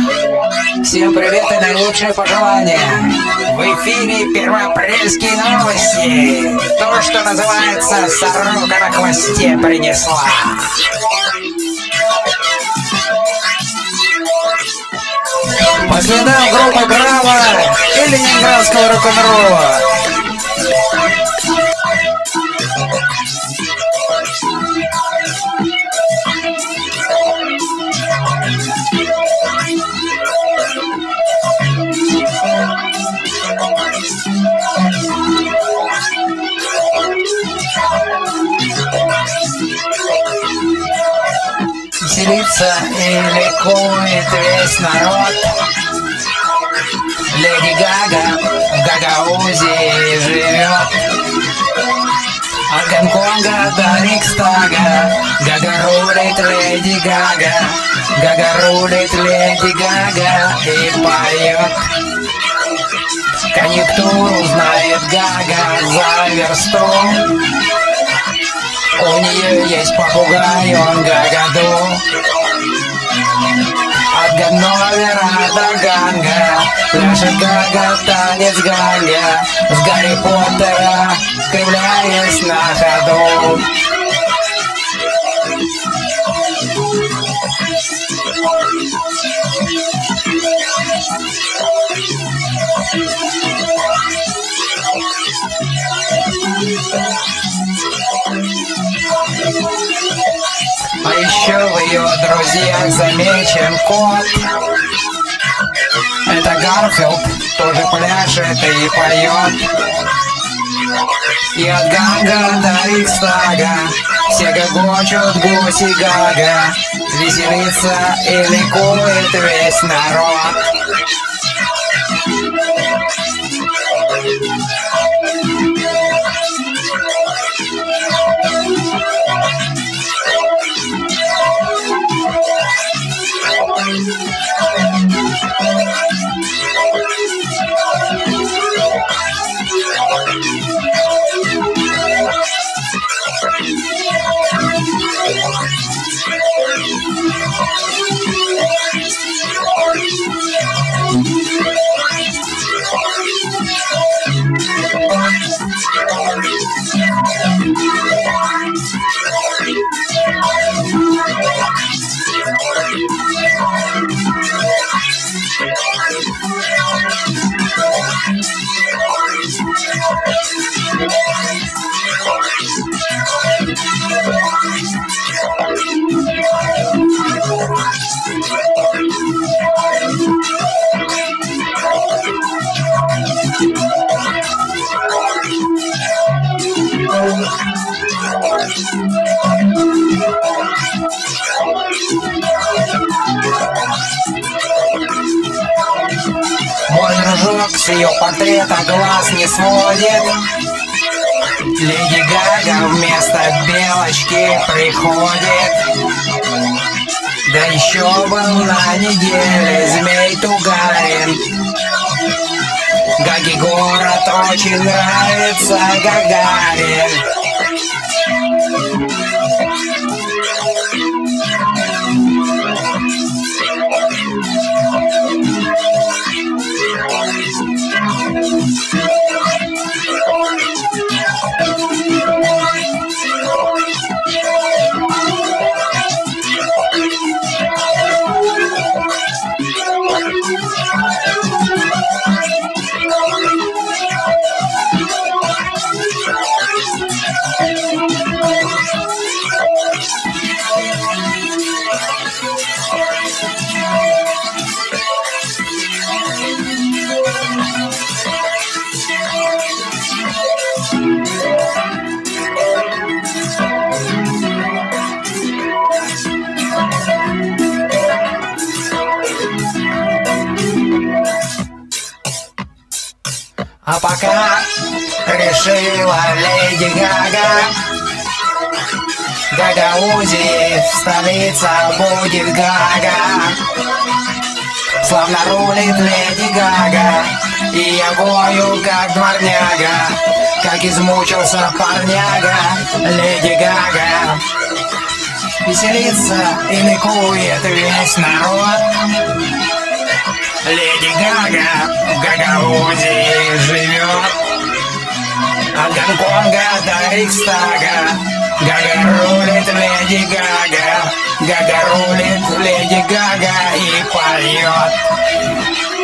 Всем привет и наилучшие пожелания. В эфире первоапрельские новости. То, что называется, сорока на хвосте принесла. По следам группы Браво и ленинградского рок-н-ролла. Веселится и ликует весь народ. Леди Гага в Гагаузии живет. От Гонконга до Рикстага Гага рулит, Леди Гага. Гага рулит, Леди Гага и поет. Конъюнктуру знает Гага за версту. У нее есть попугай, он Гагаду. От Ганновера до Ганга пляшет Гага, танец Ганга. С Гарри Поттера кривляясь на ходу. А еще в ее друзьях замечен кот. Это Гарфилд, тоже пляшет и поет. И от Ганга до Рикстага все гогочут гуси Гага. Веселится и ликует весь народ. Мой дружок с ее портрета глаз не сводит. Леди Гага вместо белочки приходит. Да еще был на неделе змей Тугарин. Гаге город очень нравится, Гагарин. А пока решила леди Гага, Гагаузии столица будет Гага. Славно рулит леди Гага, и я вою как дворняга, как измучился парняга. Леди Гага веселится и ликует весь народ. Гагаузии живет. От Гонконга до Рейхстага Гага рулит, леди Гага. Гага рулит, леди Гага и поет.